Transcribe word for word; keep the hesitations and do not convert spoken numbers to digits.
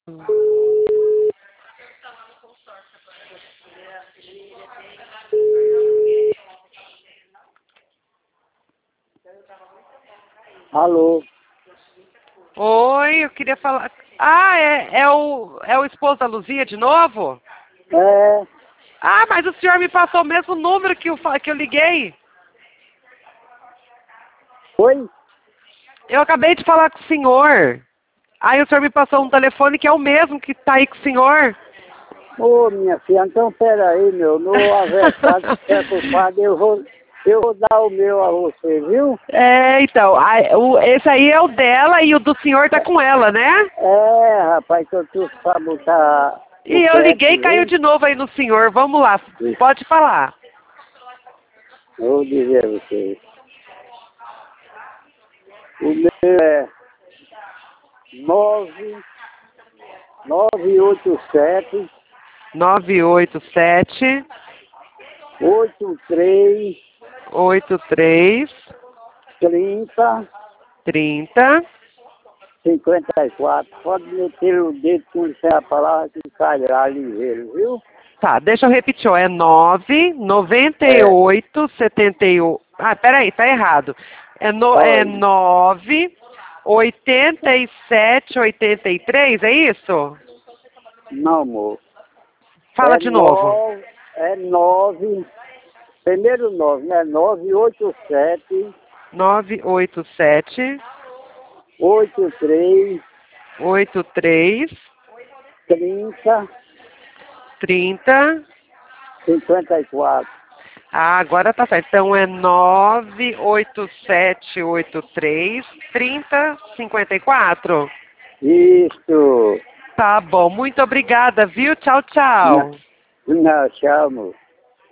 Alô? Oi, eu queria falar... Ah, é, é, o, é o esposo da Luzia de novo? É, Ah, mas o senhor me passou o mesmo número que eu, fa- que eu liguei. oi? Eu acabei de falar com o senhor. Aí o senhor me passou um telefone que é o mesmo que está aí com o senhor. Ô, minha filha, então peraí, meu, no aniversário do Certo Padre, eu vou, eu vou dar o meu a você, viu? É, então, a- o, esse aí é o dela e o do senhor tá com ela, né? É, rapaz, que eu trouxe pra botar E o eu liguei e crédito, caiu viu? de novo aí no senhor. Vamos lá, pode falar. Eu vou dizer a você. O meu é nove nove oito sete nove oito sete, oito três oito três, trinta trinta. cinquenta e quatro. Pode meter o dedo com a palavra que cai lá ligeiro, viu? Tá, deixa eu repetir, ó, é nove, noventa e É, oito, setenta e oito. Ah, peraí, tá errado. É, no, é olha. nove, oitenta e sete, oitenta e três, é isso? Não, amor. Fala É de novo. nove, é nove, primeiro nove, né? Nove oito sete nove oito sete, oito três oito três, trinta trinta. cinquenta e quatro. Ah, agora tá certo. Então é nove oito sete oito três, trinta, cinquenta e quatro. Isso. Tá bom, muito obrigada, viu? Tchau, Não, tchau. não, tchau, amor.